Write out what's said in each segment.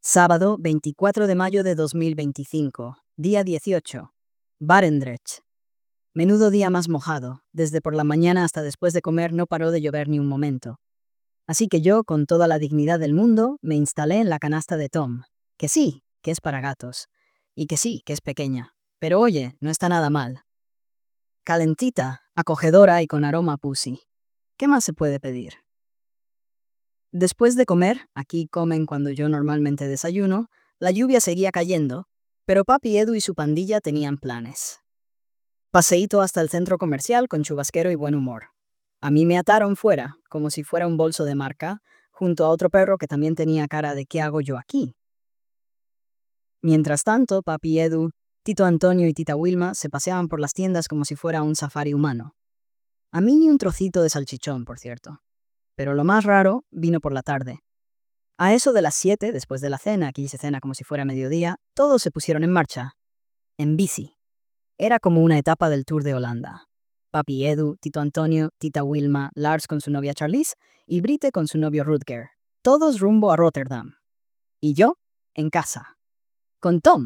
Sábado 24 de mayo de 2025, día 18. Barendrecht. Menudo día más mojado. Desde por la mañana hasta después de comer no paró de llover ni un momento. Así que yo, con toda la dignidad del mundo, me instalé en la canasta de Tom. Que sí, que es para gatos. Y que sí, que es pequeña. Pero oye, no está nada mal. Calentita, acogedora y con aroma a pussy. ¿Qué más se puede pedir? Después de comer, aquí comen cuando yo normalmente desayuno, la lluvia seguía cayendo, pero Papi Edu y su pandilla tenían planes. Paseíto hasta el centro comercial con chubasquero y buen humor. A mí me ataron fuera, como si fuera un bolso de marca, junto a otro perro que también tenía cara de ¿qué hago yo aquí? Mientras tanto, Papi Edu, Tito Antonio y Tita Wilma se paseaban por las tiendas como si fuera un safari humano. A mí ni un trocito de salchichón, por cierto. Pero lo más raro vino por la tarde. A eso de las 7, después de la cena, aquí se cena como si fuera mediodía, todos se pusieron en marcha. En bici. Era como una etapa del Tour de Holanda. Papi Edu, Tito Antonio, Tita Wilma, Lars con su novia Charlize y Brite con su novio Rutger. Todos rumbo a Rotterdam. Y yo, en casa. Con Tom.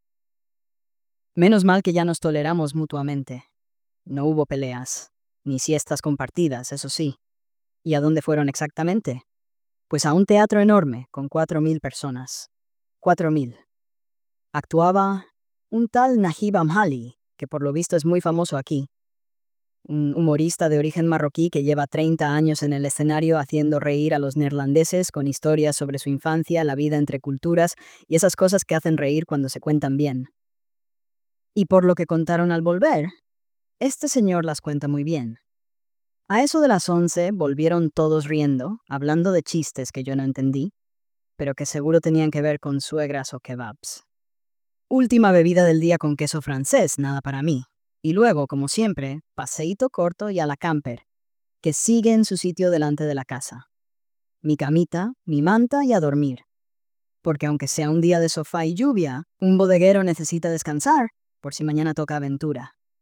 Menos mal que ya nos toleramos mutuamente. No hubo peleas. Ni siestas compartidas, eso sí. ¿Y a dónde fueron exactamente? Pues a un teatro enorme, con 4.000 personas. 4.000. Actuaba un tal Najib Amhali, que por lo visto es muy famoso aquí. Un humorista de origen marroquí que lleva 30 años en el escenario haciendo reír a los neerlandeses con historias sobre su infancia, la vida entre culturas y esas cosas que hacen reír cuando se cuentan bien. Y por lo que contaron al volver, este señor las cuenta muy bien. A eso de las 11 volvieron todos riendo, hablando de chistes que yo no entendí, pero que seguro tenían que ver con suegras o kebabs. Última bebida del día con queso francés, nada para mí. Y luego, como siempre, paseíto corto y a la camper, que sigue en su sitio delante de la casa. Mi camita, mi manta y a dormir. Porque aunque sea un día de sofá y lluvia, un bodeguero necesita descansar, por si mañana toca aventura.